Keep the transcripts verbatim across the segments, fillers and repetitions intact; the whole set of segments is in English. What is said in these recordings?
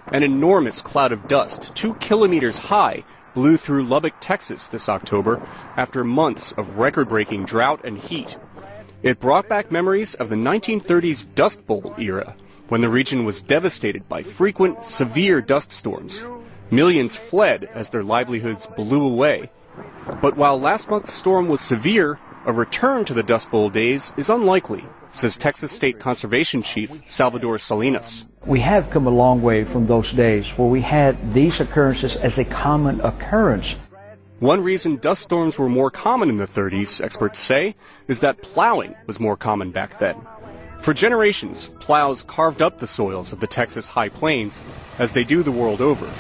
An enormous cloud of dust, two kilometers high, blew through Lubbock, Texas this October after months of record-breaking drought and heat. It brought back memories of the nineteen thirties Dust Bowl era, when the region was devastated by frequent, severe dust storms. Millions fled as their livelihoods blew away. But while last month's storm was severe, a return to the Dust Bowl days is unlikely, says Texas State Conservation Chief Salvador Salinas. We have come a long way from those days where we had these occurrences as a common occurrence. One reason dust storms were more common in the thirties, experts say, is that plowing was more common back then. For generations, plows carved up the soils of the Texas High Plains, as they do the world over.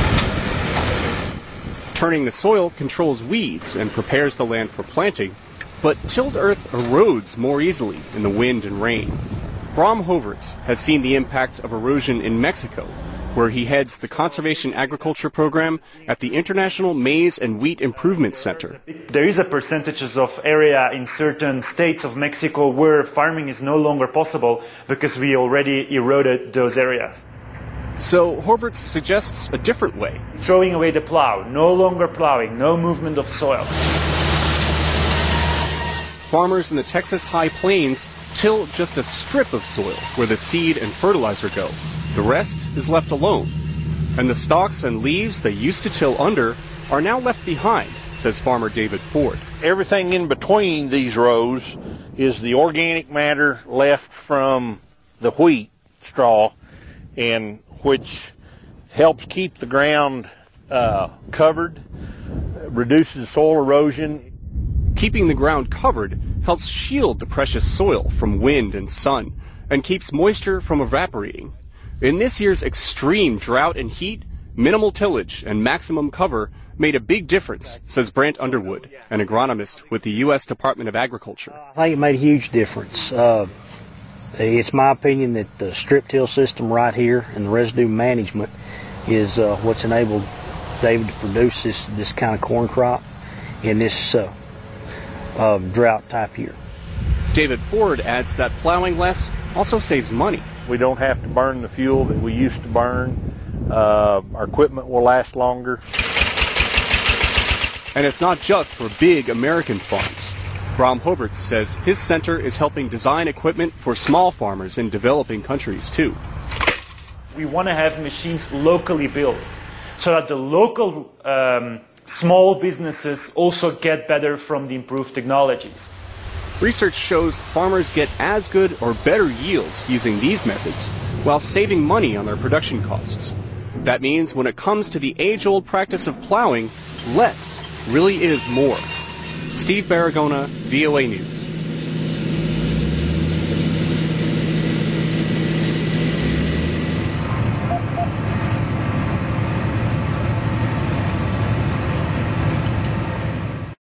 Turning the soil controls weeds and prepares the land for planting, but tilled earth erodes more easily in the wind and rain. Bram Hoverts has seen the impacts of erosion in Mexico, where he heads the Conservation Agriculture Program at the International Maize and Wheat Improvement Center. There is a percentage of area in certain states of Mexico where farming is no longer possible because we already eroded those areas. So Hoverts suggests a different way. Throwing away the plow, no longer plowing, no movement of soil. Farmers in the Texas High Plains till just a strip of soil where the seed and fertilizer go. The rest is left alone. And the stalks and leaves they used to till under are now left behind, says farmer David Ford. Everything in between these rows is the organic matter left from the wheat straw, and which helps keep the ground uh, covered, reduces soil erosion. Keeping the ground covered helps shield the precious soil from wind and sun and keeps moisture from evaporating. In this year's extreme drought and heat, minimal tillage and maximum cover made a big difference, says Brant Underwood, an agronomist with the U S Department of Agriculture. I think it made a huge difference. Uh, it's my opinion that the strip till system right here and the residue management is uh, what's enabled David to produce this, this kind of corn crop in this uh, uh, drought type year. David Ford adds that plowing less also saves money. We don't have to burn the fuel that we used to burn. Uh, our equipment will last longer. And it's not just for big American farms. Bram Hoverts says his center is helping design equipment for small farmers in developing countries too. We want to have machines locally built so that the local um, small businesses also get better from the improved technologies. Research shows farmers get as good or better yields using these methods while saving money on their production costs. That means when it comes to the age-old practice of plowing, less really is more. Steve Baragona, V O A News.